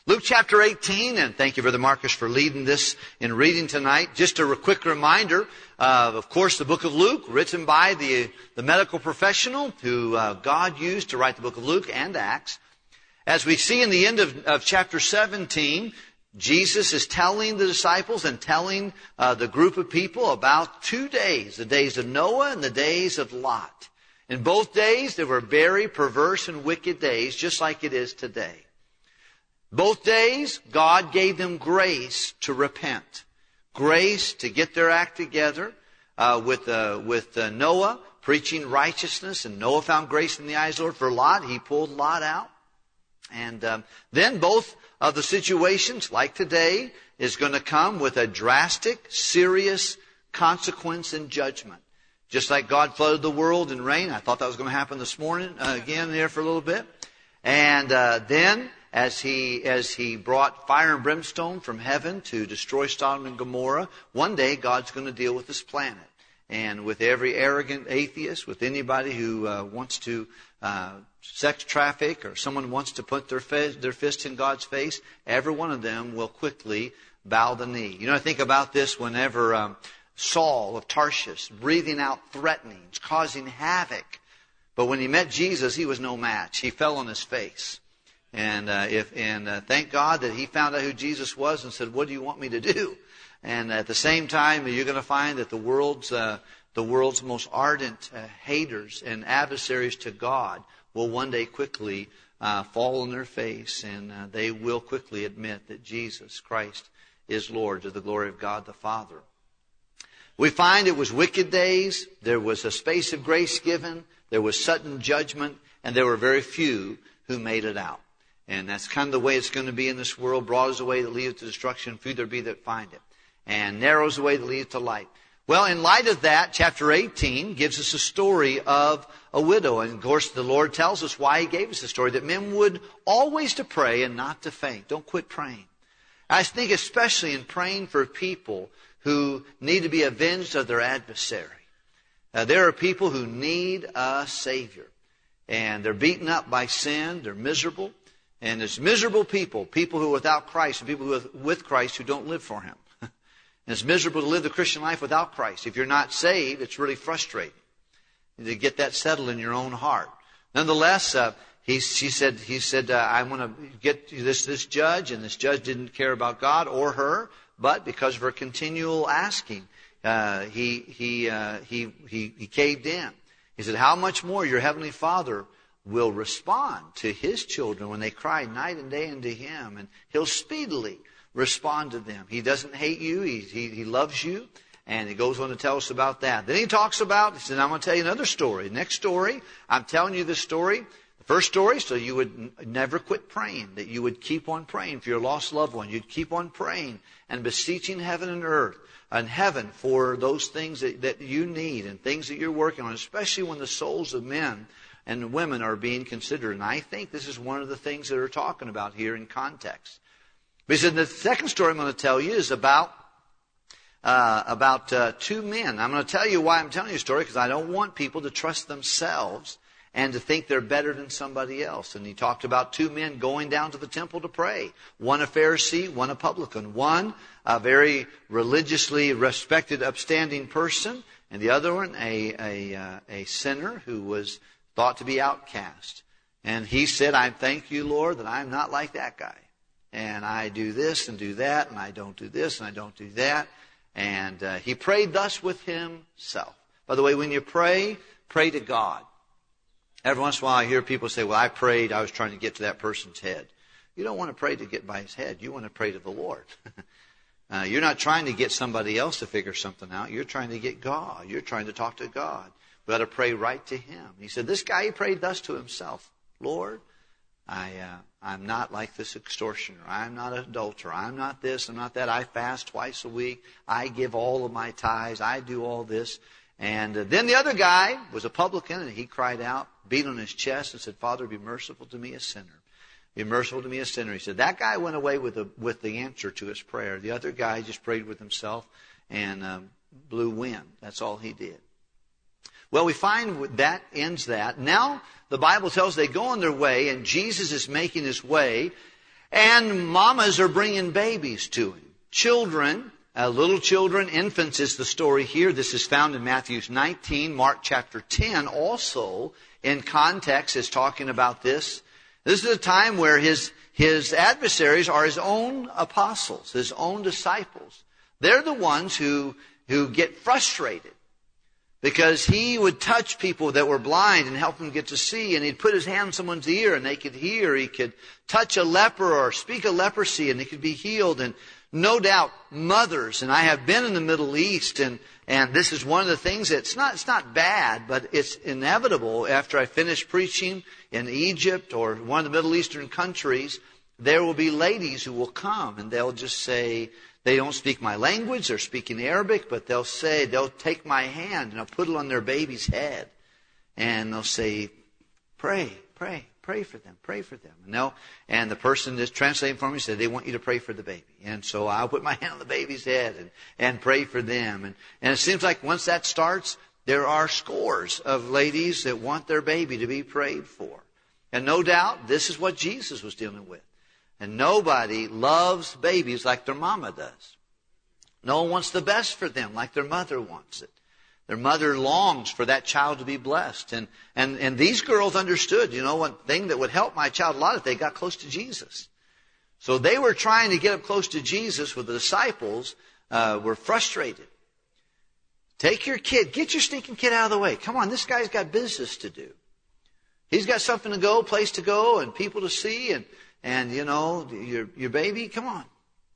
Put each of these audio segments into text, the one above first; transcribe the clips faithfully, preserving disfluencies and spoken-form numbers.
Luke chapter eighteen, and thank you, Brother Marcus, for leading this in reading tonight. Just a quick reminder, uh, of course, the book of Luke, written by the, the medical professional who uh, God used to write the book of Luke and Acts. As we see in the end of, of chapter seventeen, Jesus is telling the disciples and telling uh, the group of people about two days, the days of Noah and the days of Lot. In both days, they were very perverse and wicked days, just like it is today. Both days, God gave them grace to repent. Grace to get their act together uh, with uh, with uh, Noah preaching righteousness. And Noah found grace in the eyes of the Lord. For Lot, he pulled Lot out. And um, then both of the situations, like today, is going to come with a drastic, serious consequence and judgment. Just like God flooded the world in rain. I thought that was going to happen this morning uh, again there for a little bit. And uh, then... As he, as he brought fire and brimstone from heaven to destroy Sodom and Gomorrah, one day God's going to deal with this planet. And with every arrogant atheist, with anybody who uh, wants to uh, sex traffic or someone wants to put their, fa- their fist in God's face, every one of them will quickly bow the knee. You know, I think about this whenever um, Saul of Tarshish, breathing out threatenings, causing havoc. But when he met Jesus, he was no match. He fell on his face. And uh, if and uh, thank God that he found out who Jesus was and said, "What do you want me to do?" And at the same time, you're going to find that the world's uh, the world's most ardent uh, haters and adversaries to God will one day quickly uh, fall on their face, and uh, they will quickly admit that Jesus Christ is Lord, to the glory of God the Father. We find it was wicked days. There was a space of grace given. There was sudden judgment, and there were very few who made it out. And that's kind of the way it's going to be in this world. Broad is the way that leads to destruction. Few there be that find it. And narrow is the way that leads to light. Well, in light of that, chapter eighteen gives us a story of a widow. And of course, the Lord tells us why He gave us the story. That men would always to pray and not to faint. Don't quit praying. I think especially in praying for people who need to be avenged of their adversary. Uh, there are people who need a Savior. And they're beaten up by sin. They're miserable. And it's miserable people, people who are without Christ and people who are with Christ who don't live for Him. And it's miserable to live the Christian life without Christ. If you're not saved, it's really frustrating to get that settled in your own heart. Nonetheless, uh, he, she said, he said, uh, I want to get this, this judge, and this judge didn't care about God or her, but because of her continual asking, uh, he, he, uh, he, he, he caved in. He said, how much more your Heavenly Father will respond to His children when they cry night and day unto Him, and He'll speedily respond to them. He doesn't hate you. He, he, he loves you. And He goes on to tell us about that. Then He talks about, He said, I'm going to tell you another story. Next story, I'm telling you this story. The first story, so you would n- never quit praying, that you would keep on praying for your lost loved one. You'd keep on praying and beseeching heaven and earth, and heaven for those things that, that you need and things that you're working on, especially when the souls of men and women are being considered. And I think this is one of the things that we're talking about here in context. Because the second story I'm going to tell you is about uh, about uh, two men. I'm going to tell you why I'm telling you a story, because I don't want people to trust themselves and to think they're better than somebody else. And he talked about two men going down to the temple to pray. One a Pharisee, one a publican. One a very religiously respected, upstanding person, and the other one a a, uh, a sinner who was thought to be outcast. And he said, I thank you, Lord, that I'm not like that guy. And I do this and do that, and I don't do this and I don't do that. And uh, he prayed thus with himself. By the way, when you pray, pray to God. Every once in a while I hear people say, well, I prayed, I was trying to get to that person's head. You don't want to pray to get by his head. You want to pray to the Lord. uh, you're not trying to get somebody else to figure something out. You're trying to get God. You're trying to talk to God. We ought to pray right to Him. He said, this guy, he prayed thus to himself. Lord, I, uh, I'm not like this extortioner. I'm not an adulterer. I'm not this. I'm not that. I fast twice a week. I give all of my tithes. I do all this. And uh, then the other guy was a publican, and he cried out, beat on his chest, and said, Father, be merciful to me, a sinner. Be merciful to me, a sinner. He said, that guy went away with the, with the answer to his prayer. The other guy just prayed with himself and um, blew wind. That's all he did. Well, we find that ends that. Now, the Bible tells they go on their way, and Jesus is making His way. And mamas are bringing babies to him. Children, uh, little children, infants is the story here. This is found in Matthew nineteen, Mark chapter ten also in context is talking about this. This is a time where his, his adversaries are his own apostles, his own disciples. They're the ones who, who get frustrated because he would touch people that were blind and help them get to see, and he'd put his hand on someone's ear and they could hear. He could touch a leper or speak a leprosy and they could be healed. And no doubt mothers, and I have been in the Middle East, and, and this is one of the things that's not, it's not bad, but it's inevitable. After I finish preaching in Egypt or one of the Middle Eastern countries, there will be ladies who will come and they'll just say, they don't speak my language, they're speaking Arabic, but they'll say, they'll take my hand and I'll put it on their baby's head. And they'll say, pray, pray, pray for them, pray for them. And, they'll, and the person that's translating for me said, they want you to pray for the baby. And so I'll put my hand on the baby's head and, and pray for them. And, and it seems like once that starts, there are scores of ladies that want their baby to be prayed for. And no doubt, this is what Jesus was dealing with. And nobody loves babies like their mama does. No one wants the best for them like their mother wants it. Their mother longs for that child to be blessed. And, and, and these girls understood, you know, one thing that would help my child a lot if they got close to Jesus. So they were trying to get up close to Jesus with the disciples, uh, were frustrated. Take your kid, get your stinking kid out of the way. Come on, this guy's got business to do. He's got something to go, place to go, and people to see, and And, you know, your your baby, come on.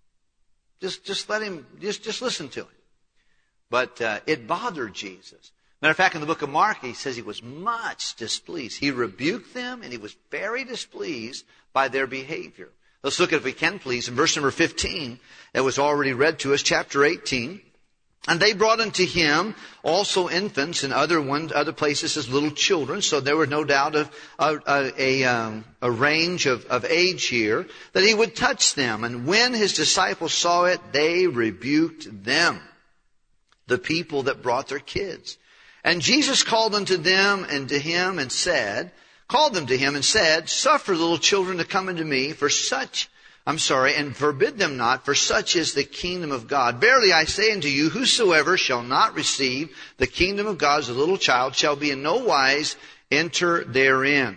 Just just let him, just, just listen to him. But uh, it bothered Jesus. Matter of fact, in the book of Mark, he says he was much displeased. He rebuked them, and he was very displeased by their behavior. Let's look at, if we can please, in verse number fifteen, that was already read to us, chapter eighteen. And they brought unto him also infants, and other ones, other places as little children. So there was no doubt of a, a, a, um, a range of, of age here, that he would touch them. And when his disciples saw it, they rebuked them, the people that brought their kids. And Jesus called unto them and to him and said, called them to him and said, suffer little children to come unto me, for such I'm sorry, and forbid them not, for such is the kingdom of God. Verily I say unto you, whosoever shall not receive the kingdom of God as a little child shall be in no wise enter therein.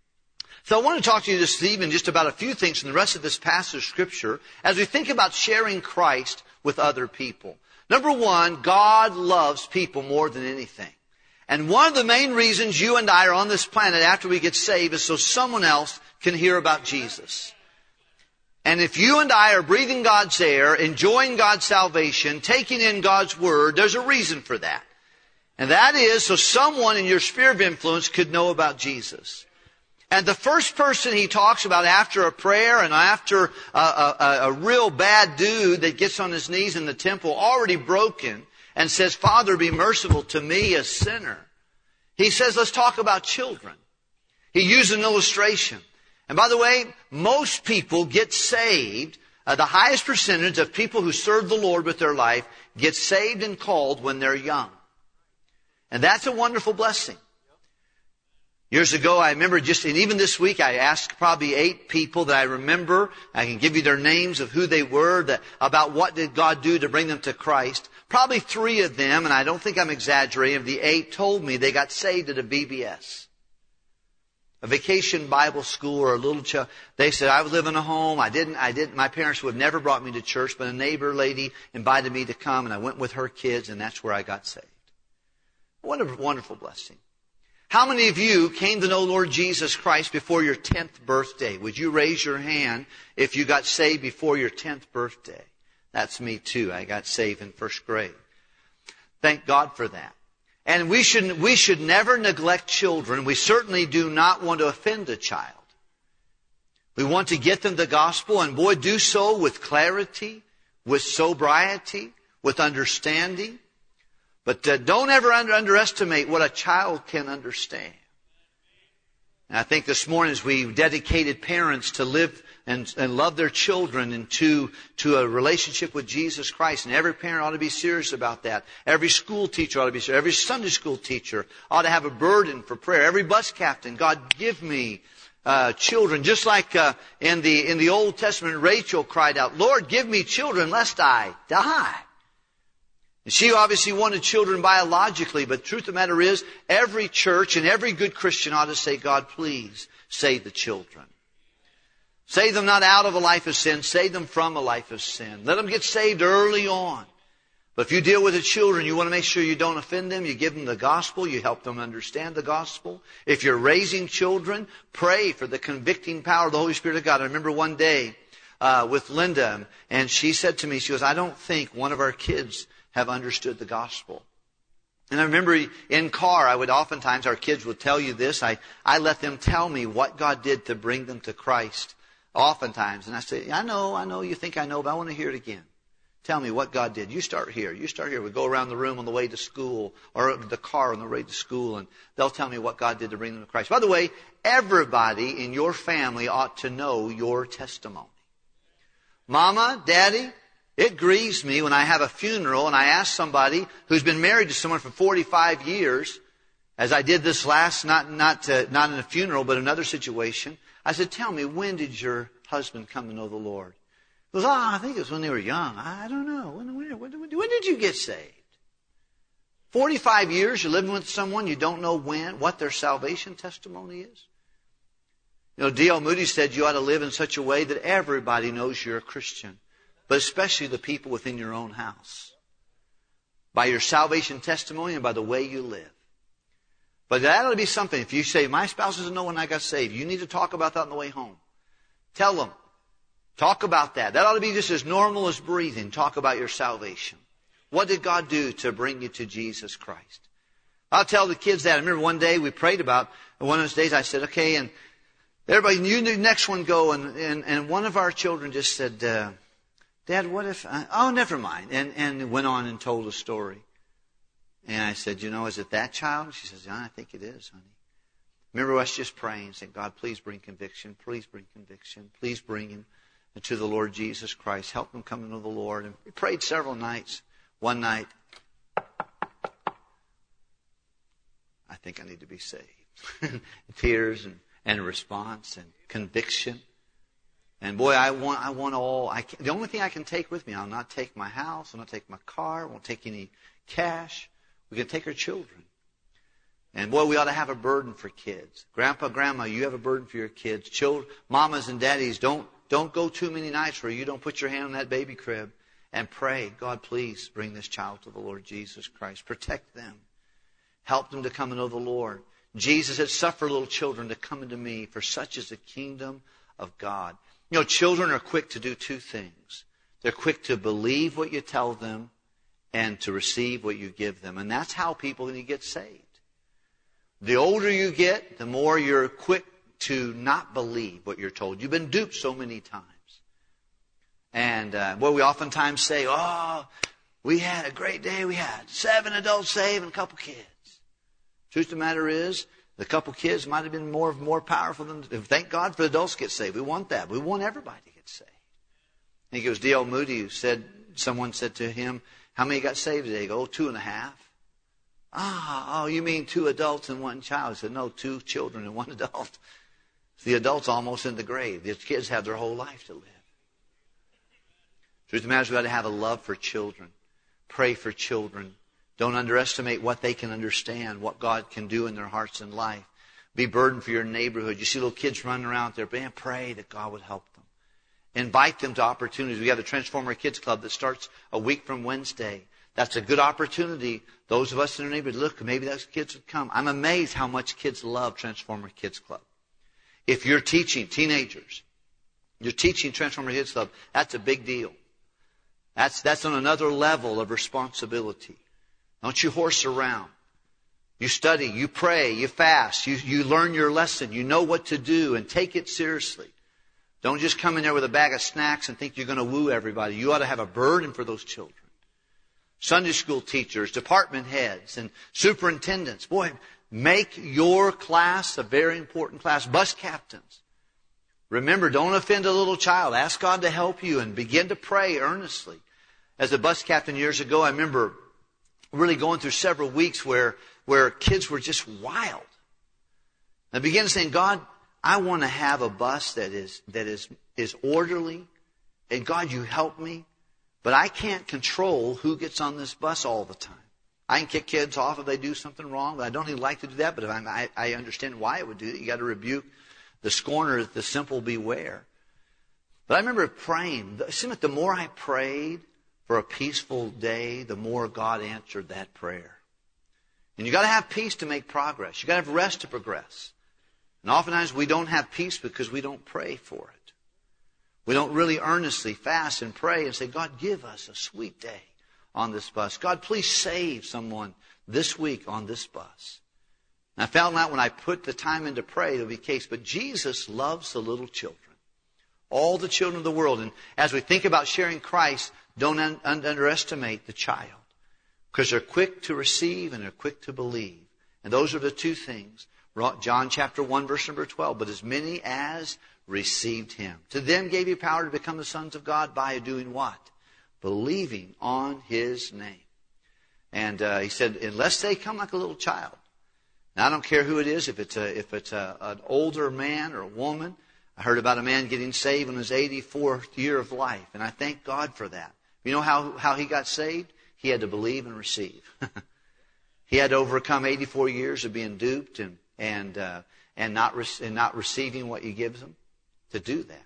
So I want to talk to you this evening just about a few things from the rest of this passage of Scripture as we think about sharing Christ with other people. Number one, God loves people more than anything. And one of the main reasons you and I are on this planet after we get saved is so someone else can hear about Jesus. And if you and I are breathing God's air, enjoying God's salvation, taking in God's Word, there's a reason for that. And that is so someone in your sphere of influence could know about Jesus. And the first person he talks about after a prayer and after a, a, a real bad dude that gets on his knees in the temple, already broken, and says, Father, be merciful to me, a sinner. He says, let's talk about children. He used an illustration. And by the way, most people get saved. Uh, the highest percentage of people who serve the Lord with their life get saved and called when they're young. And that's a wonderful blessing. Years ago, I remember just, and even this week, I asked probably eight people that I remember. I can give you their names of who they were, that, about what did God do to bring them to Christ. Probably three of them, and I don't think I'm exaggerating, of the eight told me they got saved at a V B S. A vacation Bible school or a little child. They said, I was living in a home. I didn't, I didn't, my parents would have never brought me to church, but a neighbor lady invited me to come and I went with her kids and that's where I got saved. What a wonderful blessing. How many of you came to know Lord Jesus Christ before your tenth birthday? Would you raise your hand if you got saved before your tenth birthday? That's me too. I got saved in first grade. Thank God for that. And we should, we should never neglect children. We certainly do not want to offend a child. We want to get them the gospel, and boy, do so with clarity, with sobriety, with understanding. But uh, don't ever under, underestimate what a child can understand. And I think this morning as we dedicated parents to live and, and love their children and to, to a relationship with Jesus Christ. And every parent ought to be serious about that. Every school teacher ought to be serious. Every Sunday school teacher ought to have a burden for prayer. Every bus captain, God, give me uh, children. Just like uh, in the in the Old Testament, Rachel cried out, Lord, give me children lest I die. And she obviously wanted children biologically, but the truth of the matter is, every church and every good Christian ought to say, God, please save the children. Save them not out of a life of sin, save them from a life of sin. Let them get saved early on. But if you deal with the children, you want to make sure you don't offend them. You give them the gospel. You help them understand the gospel. If you're raising children, pray for the convicting power of the Holy Spirit of God. I remember one day uh, with Linda, and she said to me, she goes, I don't think one of our kids have understood the gospel. And I remember in car, I would oftentimes, our kids would tell you this, I, I let them tell me what God did to bring them to Christ oftentimes. And I say, I know, I know, you think I know, but I want to hear it again. Tell me what God did. You start here. You start here. We go around the room on the way to school, or the car on the way to school, and they'll tell me what God did to bring them to Christ. By the way, everybody in your family ought to know your testimony. Mama, Daddy, it grieves me when I have a funeral and I ask somebody who's been married to someone for forty-five years, as I did this last, not not uh, not in a funeral, but another situation. I said, tell me, when did your husband come to know the Lord? He goes, oh, I think it was when they were young. I don't know. When, when, when, when did you get saved? forty-five years you're living with someone, you don't know when, what their salvation testimony is? You know, D L Moody said you ought to live in such a way that everybody knows you're a Christian, but especially the people within your own house, by your salvation testimony and by the way you live. But that ought to be something. If you say, my spouse doesn't know when I got saved, you need to talk about that on the way home. Tell them. Talk about that. That ought to be just as normal as breathing. Talk about your salvation. What did God do to bring you to Jesus Christ? I'll tell the kids that. I remember one day we prayed about, and one of those days I said, okay, and everybody, you the next one go, and, and, and one of our children just said, uh, Dad, what if, I, oh, never mind. And, and went on and told a story. And I said, you know, is it that child? She says, yeah, I think it is, honey. Remember us just praying, saying, God, please bring conviction. Please bring conviction. Please bring him to the Lord Jesus Christ. Help him come to know the Lord. And we prayed several nights. One night, I think I need to be saved. Tears and, and response and conviction. And boy, I want, I want all, I can, the only thing I can take with me, I'll not take my house, I'll not take my car, I won't take any cash. We can take our children. And boy, we ought to have a burden for kids. Grandpa, Grandma, you have a burden for your kids. Children, mamas and daddies, don't, don't go too many nights where you don't put your hand on that baby crib and pray, God, please bring this child to the Lord Jesus Christ. Protect them. Help them to come and know the Lord. Jesus said, suffer little children to come into me, for such is the kingdom of God. You know, children are quick to do two things. They're quick to believe what you tell them and to receive what you give them. And that's how people need to get saved. The older you get, the more you're quick to not believe what you're told. You've been duped so many times. And uh, well, we oftentimes say, oh, we had a great day. We had seven adults saved and a couple kids. Truth of the matter is, the couple kids might have been more more powerful than... Thank God for adults get saved. We want that. We want everybody to get saved. I think it was D L Moody who said, someone said to him, how many got saved today? He goes, oh, two and a half. Ah, oh, you mean two adults and one child? He said, no, two children and one adult. The adult's almost in the grave. The kids have their whole life to live. Truth of the matter is, we've got to have a love for children. Pray for children. Don't underestimate what they can understand, what God can do in their hearts and life. Be burdened for your neighborhood. You see little kids running around there. Man, pray that God would help them. Invite them to opportunities. We have the Transformer Kids Club that starts a week from Wednesday. That's a good opportunity. Those of us in our neighborhood, look, maybe those kids would come. I'm amazed how much kids love Transformer Kids Club. If you're teaching teenagers, you're teaching Transformer Kids Club, that's a big deal. That's, that's on another level of responsibility. Don't you horse around. You study, you pray, you fast, you, you learn your lesson, you know what to do, and take it seriously. Don't just come in there with a bag of snacks and think you're going to woo everybody. You ought to have a burden for those children. Sunday school teachers, department heads, and superintendents. Boy, make your class a very important class. Bus captains. Remember, don't offend a little child. Ask God to help you and begin to pray earnestly. As a bus captain years ago, I remember really going through several weeks where, where kids were just wild. I began saying, God, I want to have a bus that is, that is, is orderly. And God, you help me. But I can't control who gets on this bus all the time. I can kick kids off if they do something wrong, but I don't even like to do that. But if I'm, I, I understand why it would do that. You got to rebuke the scorner, the simple beware. But I remember praying. It seemed like the more I prayed for a peaceful day, the more God answered that prayer. And you got to have peace to make progress. You got to have rest to progress. And oftentimes we don't have peace because we don't pray for it. We don't really earnestly fast and pray and say, God, give us a sweet day on this bus. God, please save someone this week on this bus. And I found out when I put the time in to pray, it'll be the case. But Jesus loves the little children. All the children of the world. And as we think about sharing Christ, don't un- underestimate the child. Because they're quick to receive and they're quick to believe. And those are the two things. John chapter one, verse number twelve. But as many as received him, to them gave he power to become the sons of God by doing what? Believing on his name. And uh, he said, unless they come like a little child. Now, I don't care who it is, if it's a, if it's a, an older man or a woman. I heard about a man getting saved in his eighty-fourth year of life. And I thank God for that. You know how, how he got saved? He had to believe and receive. He had to overcome eighty-four years of being duped and and uh, and not re- and not receiving what he gives them to do that.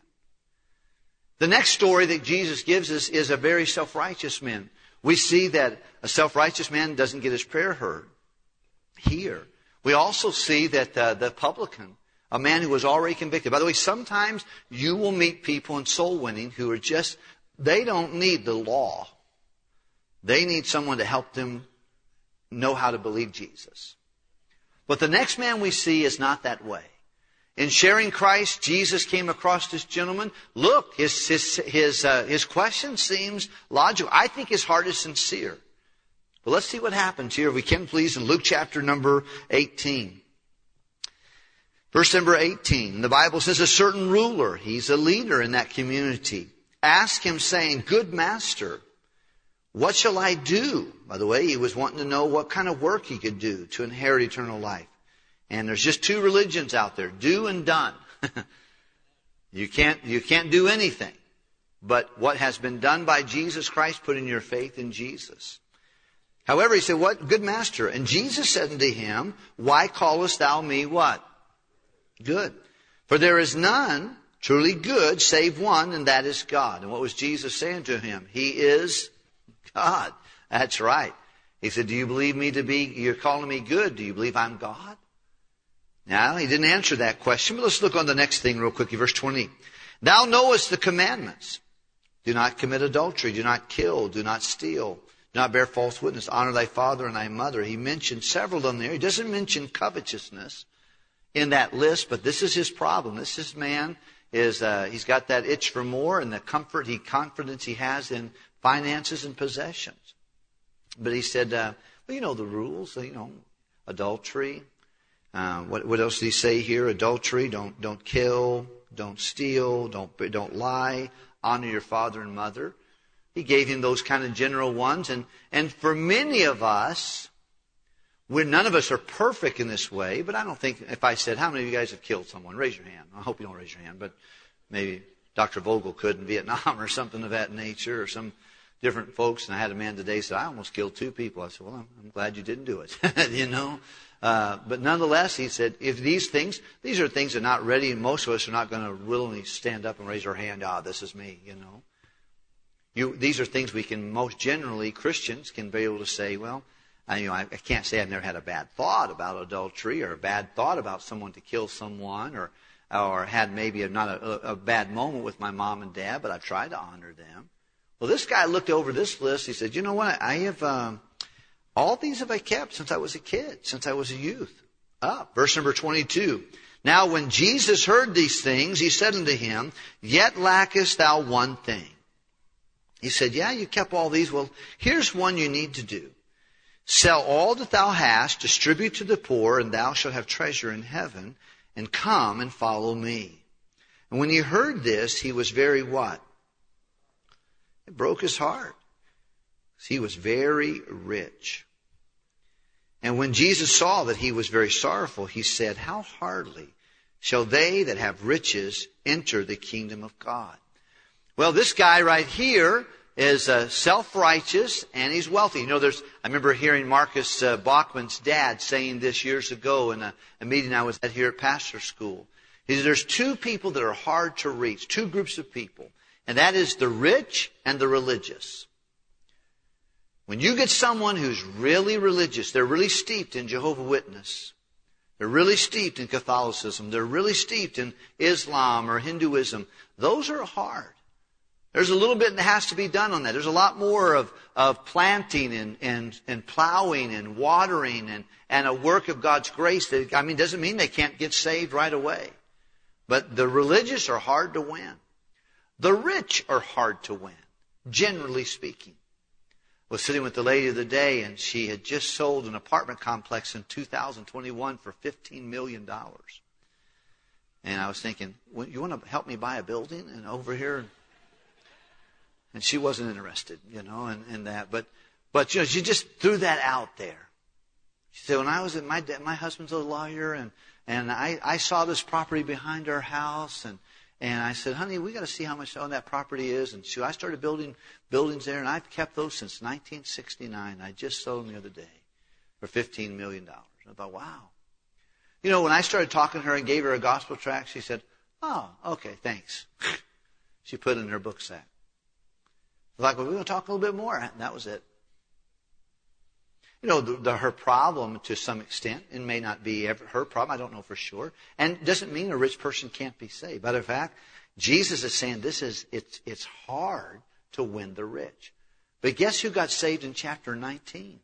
The next story that Jesus gives us is a very self-righteous man. We see that a self-righteous man doesn't get his prayer heard here. We also see that uh, the publican, a man who was already convicted. By the way, sometimes you will meet people in soul winning who are just, they don't need the law. They need someone to help them know how to believe Jesus. But the next man we see is not that way. In sharing Christ, Jesus came across this gentleman. Look, his his his, uh, his question seems logical. I think his heart is sincere. But let's see what happens here, if we can please, in Luke chapter number eighteen. Verse number eighteen. The Bible says, a certain ruler, he's a leader in that community, asked him saying, Good master, what shall I do? By the way, he was wanting to know what kind of work he could do to inherit eternal life. And there's just two religions out there, do and done. You can't, you can't do anything but what has been done by Jesus Christ, putting your faith in Jesus. However, he said, what? Good master. And Jesus said unto him, why callest thou me what? Good. For there is none truly good save one, and that is God. And what was Jesus saying to him? He is God. That's right. He said, do you believe me to be, you're calling me good. Do you believe I'm God? Now, he didn't answer that question, but let's look on the next thing real quickly. Verse twenty. Thou knowest the commandments. Do not commit adultery. Do not kill. Do not steal. Do not bear false witness. Honor thy father and thy mother. He mentioned several of them there. He doesn't mention covetousness in that list, but this is his problem. This is man is, uh, he's got that itch for more and the comfort, he confidence he has in finances and possessions. But he said, uh, well, you know the rules, you know, adultery. Uh, what, what else did he say here? Adultery, don't, don't kill, don't steal, don't, don't lie, honor your father and mother. He gave him those kind of general ones. And, and for many of us, we're, none of us are perfect in this way, but I don't think, if I said, how many of you guys have killed someone? Raise your hand. I hope you don't raise your hand, but maybe Doctor Vogel could in Vietnam or something of that nature, or some different folks. And I had a man today say, I almost killed two people. I said, well, I'm, I'm glad you didn't do it, you know. Uh, but nonetheless, he said, if these things, these are things that are not ready, and most of us are not going to willingly stand up and raise our hand, ah, this is me, you know. You, these are things we can, most generally, Christians can be able to say, well, I, you know, I, I can't say I've never had a bad thought about adultery or a bad thought about someone to kill someone, or or had maybe a, not a, a bad moment with my mom and dad, but I've tried to honor them. Well, this guy looked over this list. He said, you know what, I have... Um, all these have I kept since I was a kid, since I was a youth. Up. Verse number twenty-two. Now when Jesus heard these things, he said unto him, yet lackest thou one thing. He said, yeah, you kept all these. Well, here's one you need to do. Sell all that thou hast, distribute to the poor, and thou shalt have treasure in heaven, and come and follow me. And when he heard this, he was very what? It broke his heart. He was very rich. And when Jesus saw that he was very sorrowful, he said, how hardly shall they that have riches enter the kingdom of God. Well, this guy right here is uh, self-righteous and he's wealthy. You know, there's, I remember hearing Marcus uh, Bachman's dad saying this years ago in a, a meeting I was at here at pastor school. He said, there's two people that are hard to reach, two groups of people, and that is the rich and the religious. When you get someone who's really religious, they're really steeped in Jehovah's Witness, they're really steeped in Catholicism, they're really steeped in Islam or Hinduism, those are hard. There's a little bit that has to be done on that. There's a lot more of, of planting and, and, and plowing and watering and, and a work of God's grace. That, I mean, doesn't mean they can't get saved right away. But the religious are hard to win. The rich are hard to win, generally speaking. I was sitting with the lady of the day, and she had just sold an apartment complex in two thousand twenty-one for fifteen million dollars. And I was thinking, well, you want to help me buy a building and over here? And she wasn't interested, you know, in, in that. But, but you know, she just threw that out there. She said, when I was at my dad, my husband's a lawyer, and and I, I saw this property behind our house, and and I said, honey, we got to see how much on that property is. And so I started building buildings there, and I've kept those since nineteen sixty-nine. I just sold them the other day for fifteen million dollars. I thought, wow. You know, when I started talking to her and gave her a gospel tract, she said, oh, okay, thanks. She put it in her book sack. Like, well, we're going to talk a little bit more. And that was it. You know, the, the, her problem to some extent, it may not be ever, her problem, I don't know for sure. And it doesn't mean a rich person can't be saved. Matter of fact, Jesus is saying this is, it's, it's hard to win the rich. But guess who got saved in chapter nineteen?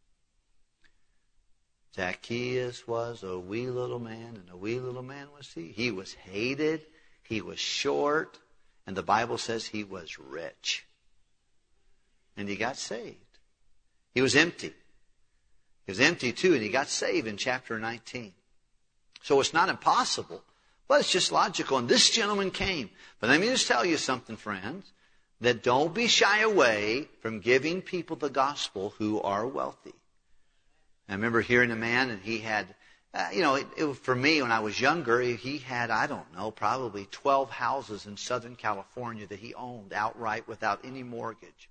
Zacchaeus was a wee little man, and a wee little man was he. He was hated, he was short, and the Bible says he was rich. And he got saved. He was empty. He was empty too, and he got saved in chapter nineteen. So it's not impossible, but it's just logical. And this gentleman came. But let me just tell you something, friends, that don't be shy away from giving people the gospel who are wealthy. I remember hearing a man, and he had, uh, you know, it, it, for me when I was younger, he had, I don't know, probably twelve houses in Southern California that he owned outright without any mortgage.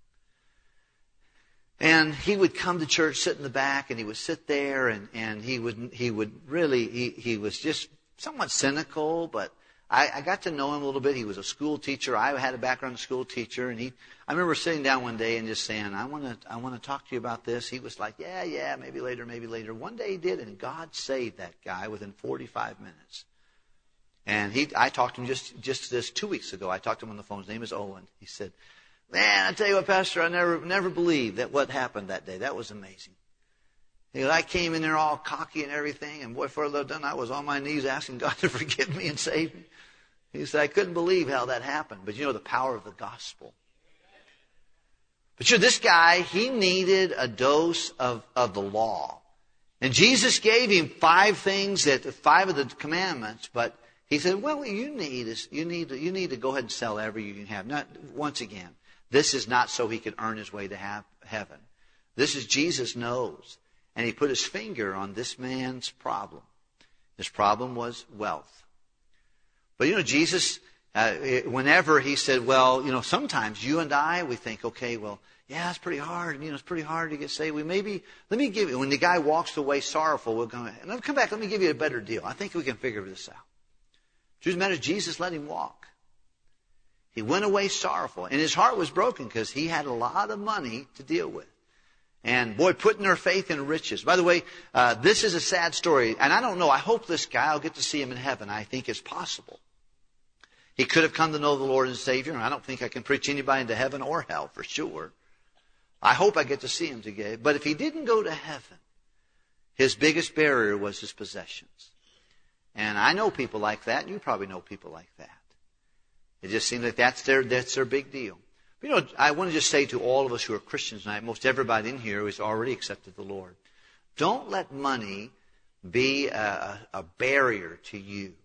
And he would come to church, sit in the back, and he would sit there, and, and he would he would really, he, he was just somewhat cynical, but I, I got to know him a little bit. He was a school teacher. I had a background as a school teacher, and he, I remember sitting down one day and just saying, I want to I want to talk to you about this. He was like, yeah, yeah, maybe later, maybe later. One day he did, and God saved that guy within forty-five minutes. And he, I talked to him just, just this two weeks ago. I talked to him on the phone. His name is Owen. He said, man, I tell you what, Pastor, I never never believed that what happened that day. That was amazing. He goes, I came in there all cocky and everything, and boy, before I was done, I was on my knees asking God to forgive me and save me. He said, I couldn't believe how that happened. But you know, the power of the gospel. But you know, this guy, he needed a dose of, of the law. And Jesus gave him five things, that five of the commandments, but he said, well, what you need is, you need to, you need to go ahead and sell everything you can have. Not, once again, this is not so he could earn his way to have heaven. This is Jesus knows. And he put his finger on this man's problem. His problem was wealth. But you know, Jesus, uh, whenever he said, well, you know, sometimes you and I, we think, okay, well, yeah, it's pretty hard. You know, it's pretty hard to get saved. We maybe, let me give you, when the guy walks away sorrowful, we'll go, let me come back, let me give you a better deal. I think we can figure this out. Truth of the matter is, Jesus let him walk. He went away sorrowful, and his heart was broken because he had a lot of money to deal with. And boy, putting their faith in riches. By the way, uh, this is a sad story, and I don't know, I hope this guy, I'll get to see him in heaven. I think it's possible. He could have come to know the Lord and Savior, and I don't think I can preach anybody into heaven or hell for sure. I hope I get to see him today. But if he didn't go to heaven, his biggest barrier was his possessions. And I know people like that, and you probably know people like that. It just seems like that's their, that's their big deal. But, you know, I want to just say to all of us who are Christians tonight, most everybody in here has already accepted the Lord. Don't let money be a, a barrier to you.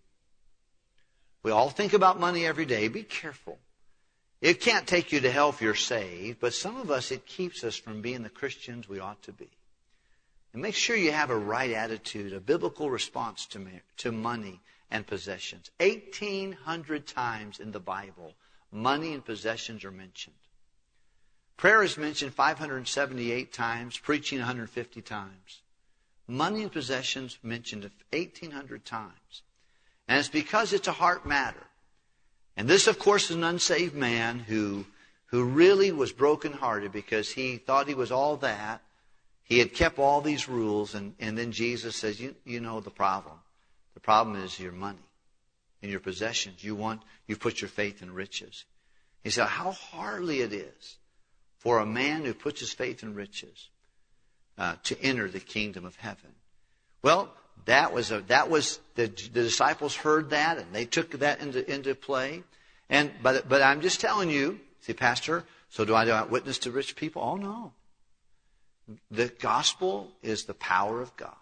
We all think about money every day. Be careful. It can't take you to hell if you're saved, but some of us, it keeps us from being the Christians we ought to be. And make sure you have a right attitude, a biblical response to, to money, and possessions. eighteen hundred times in the Bible, money and possessions are mentioned. Prayer is mentioned five hundred seventy-eight times, preaching one hundred fifty times. Money and possessions mentioned eighteen hundred times. And it's because it's a heart matter. And this, of course, is an unsaved man who, who really was brokenhearted because he thought he was all that. He had kept all these rules, and, and then Jesus says, you, you know the problem. The problem is your money and your possessions. You want, you've put your faith in riches. He said, how hardly it is for a man who puts his faith in riches uh, to enter the kingdom of heaven. Well, that was a, that was the, the disciples heard that, and they took that into into play. And but but I'm just telling you, see, Pastor, so do I do I witness to rich people? Oh no. The gospel is the power of God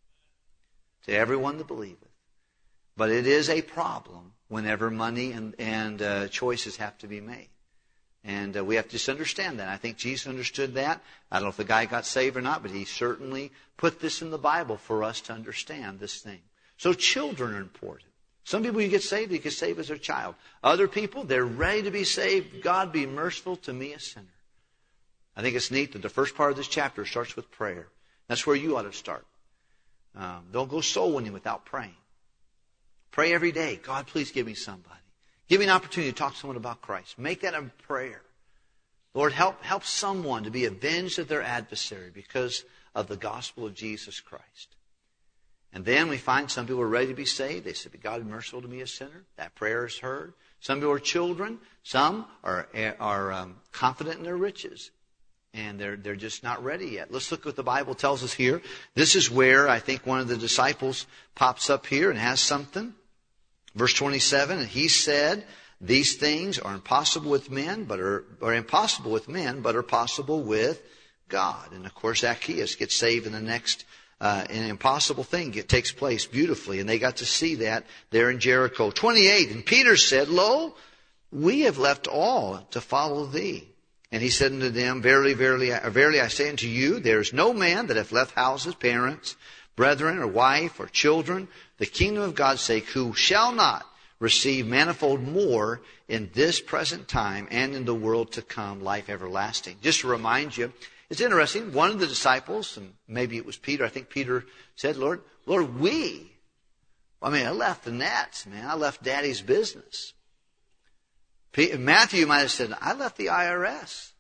to everyone that believeth. But it is a problem whenever money and and uh, choices have to be made. And uh, we have to just understand that. I think Jesus understood that. I don't know if the guy got saved or not, but he certainly put this in the Bible for us to understand this thing. So children are important. Some people, you get saved, you get saved as a child. Other people, they're ready to be saved. God be merciful to me, a sinner. I think it's neat that the first part of this chapter starts with prayer. That's where you ought to start. Um, don't go soul winning without praying. Pray every day. God, please give me somebody. Give me an opportunity to talk to someone about Christ. Make that a prayer. Lord, help help someone to be avenged of their adversary because of the gospel of Jesus Christ. And then we find some people are ready to be saved. They say, God, be merciful to me, a sinner. That prayer is heard. Some people are children. Some are are um, confident in their riches. And they're they're just not ready yet. Let's look at what the Bible tells us here. This is where I think one of the disciples pops up here and has something. Verse twenty-seven, and he said, these things are impossible with men, but are, are impossible with men, but are possible with God. And of course, Zacchaeus gets saved in the next, uh, an impossible thing. It takes place beautifully. And they got to see that there in Jericho. twenty-eight, and Peter said, lo, we have left all to follow thee. And he said unto them, verily, verily, verily, I say unto you, there is no man that hath left houses, parents, brethren, or wife, or children, the kingdom of God's sake, who shall not receive manifold more in this present time and in the world to come, life everlasting. Just to remind you, it's interesting, one of the disciples, and maybe it was Peter, I think Peter said, Lord, Lord, we, I mean, I left the nets, man. I left Daddy's business. Matthew might have said, I left the I R S.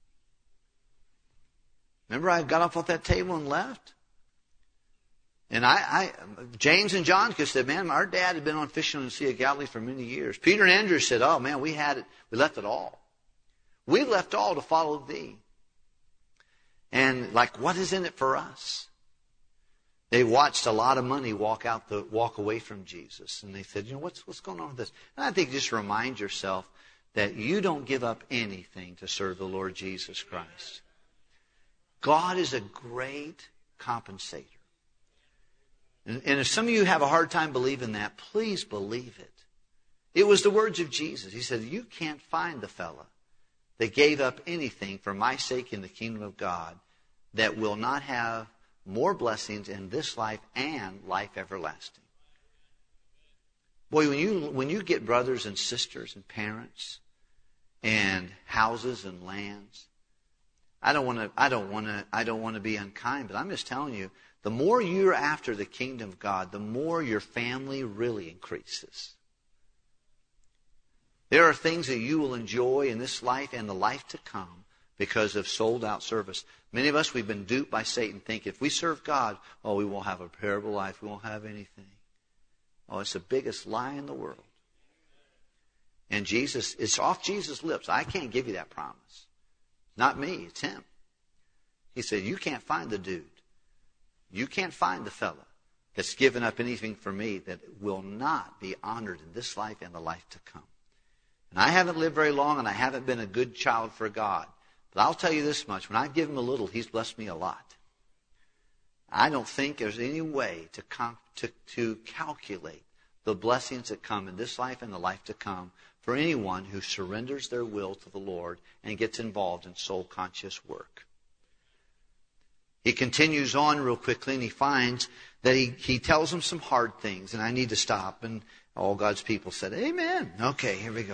Remember, I got up off that table and left? And I, I, James and John could said, man, our dad had been on fishing on the Sea of Galilee for many years. Peter and Andrew said, oh man, we had it, we left it all. We left all to follow thee. And like, what is in it for us? They watched a lot of money walk out the, walk away from Jesus. And they said, you know, what's, what's going on with this? And I think just remind yourself that you don't give up anything to serve the Lord Jesus Christ. God is a great compensator. And, and if some of you have a hard time believing that, please believe it. It was the words of Jesus. He said, you can't find the fella that gave up anything for my sake in the kingdom of God that will not have more blessings in this life and life everlasting. Boy, when you when you get brothers and sisters and parents and houses and lands, I don't want to I don't want to I don't want to be unkind, but I'm just telling you, the more you're after the kingdom of God, the more your family really increases. There are things that you will enjoy in this life and the life to come because of sold out service. Many of us, we've been duped by Satan thinking if we serve God, oh, we won't have a terrible life. We won't have anything. Oh, it's the biggest lie in the world. And Jesus, it's off Jesus' lips. I can't give you that promise. Not me, it's him. He said, you can't find the dude. You can't find the fella that's given up anything for me that will not be honored in this life and the life to come. And I haven't lived very long and I haven't been a good child for God. But I'll tell you this much. When I give him a little, he's blessed me a lot. I don't think there's any way to, com- to, to calculate the blessings that come in this life and the life to come for anyone who surrenders their will to the Lord and gets involved in soul-conscious work. He continues on real quickly, and he finds that he, he tells them some hard things, and I need to stop. And all God's people said, amen. Okay, here we go.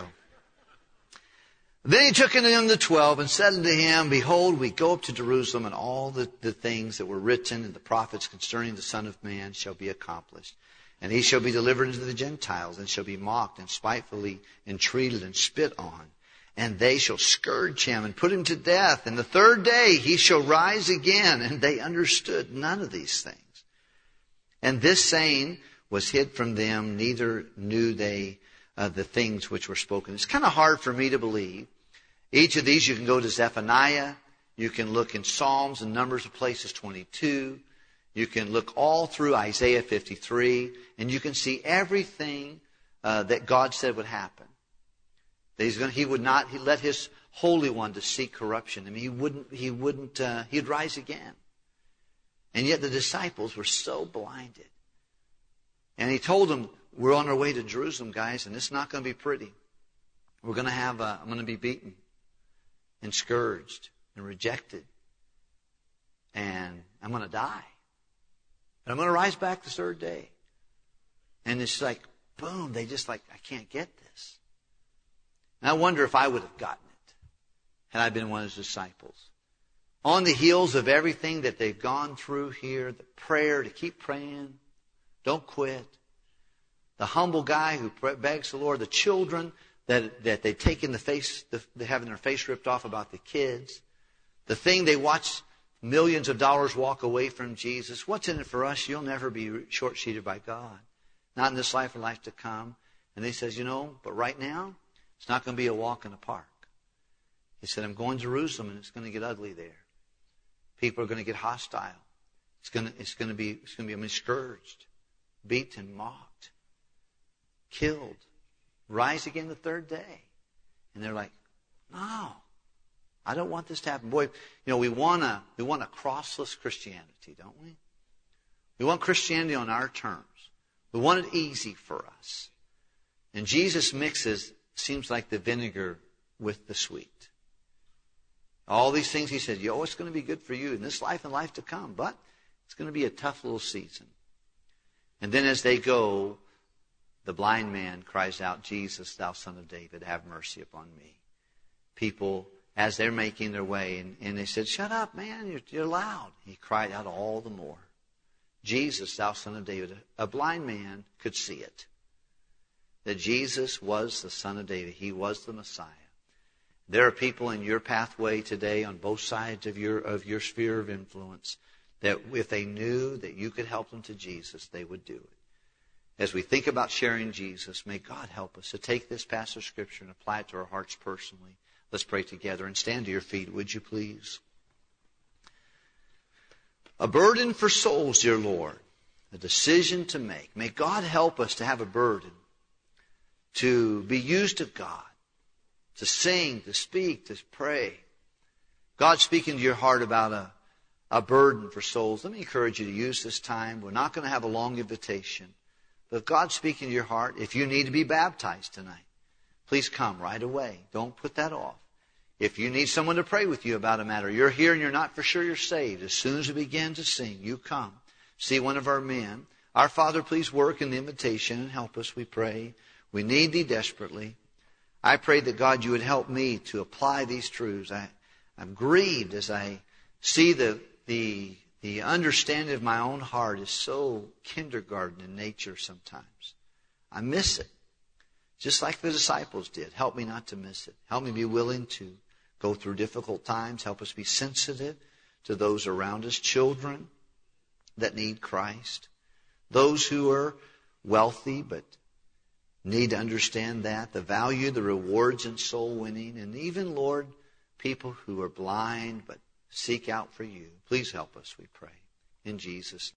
Then he took unto him the twelve and said unto him, Behold, we go up to Jerusalem, and all the, the things that were written in the prophets concerning the Son of Man shall be accomplished. And he shall be delivered into the Gentiles, and shall be mocked and spitefully entreated and spit on. And they shall scourge him and put him to death. And the third day he shall rise again. And they understood none of these things. And this saying was hid from them, neither knew they uh, the things which were spoken. It's kind of hard for me to believe. Each of these, you can go to Zephaniah. You can look in Psalms and Numbers of places, twenty-two. You can look all through Isaiah fifty-three. And you can see everything uh, that God said would happen. That he's going, he would not he let his Holy One to seek corruption. I mean, he wouldn't, he wouldn't, uh, he'd rise again. And yet the disciples were so blinded. And he told them, we're on our way to Jerusalem, guys, and it's not going to be pretty. We're going to have, uh, I'm going to be beaten and scourged and rejected. And I'm going to die. But I'm going to rise back the third day. And it's like, boom, they just like, I can't get this. And I wonder if I would have gotten it had I been one of his disciples. On the heels of everything that they've gone through here, the prayer to keep praying, don't quit. The humble guy who begs the Lord, the children that that they take in the face, the, they're having their face ripped off about the kids, the thing they watch millions of dollars walk away from Jesus. What's in it for us? You'll never be short-sheeted by God. Not in this life or life to come. And he says, you know, but right now, it's not going to be a walk in the park. He said, I'm going to Jerusalem, and it's going to get ugly there. People are going to get hostile. It's going to, it's going to be, it's going to be, I mean, scourged, beaten, mocked, killed, rise again the third day. And they're like, no, I don't want this to happen. Boy, you know, we want a, we want a crossless Christianity, don't we? We want Christianity on our terms. We want it easy for us. And Jesus mixes, seems like the vinegar with the sweet. All these things he said, yo, it's going to be good for you in this life and life to come, but it's going to be a tough little season. And then as they go, the blind man cries out, Jesus, thou Son of David, have mercy upon me. People, as they're making their way, and, and they said, shut up, man, you're, you're loud. He cried out all the more. Jesus, thou Son of David. A blind man could see it. That Jesus was the Son of David. He was the Messiah. There are people in your pathway today on both sides of your of your sphere of influence that if they knew that you could help them to Jesus, they would do it. As we think about sharing Jesus, may God help us to take this passage of Scripture and apply it to our hearts personally. Let's pray together and stand to your feet, would you please? A burden for souls, dear Lord. A decision to make. May God help us to have a burden. To be used of God. To sing, to speak, to pray. God speaking to your heart about a, a burden for souls. Let me encourage you to use this time. We're not going to have a long invitation. But if God's speaking to your heart, if you need to be baptized tonight, please come right away. Don't put that off. If you need someone to pray with you about a matter, you're here and you're not for sure you're saved. As soon as we begin to sing, you come. See one of our men. Our Father, please work in the invitation and help us, we pray. We need Thee desperately. I pray that, God, You would help me to apply these truths. I, I'm grieved as I see the, the, the understanding of my own heart is so kindergarten in nature sometimes. I miss it. Just like the disciples did. Help me not to miss it. Help me be willing to go through difficult times. Help us be sensitive to those around us. Children that need Christ. Those who are wealthy but need to understand that. The value, the rewards in soul winning. And even, Lord, people who are blind but seek out for You. Please help us, we pray. In Jesus' name.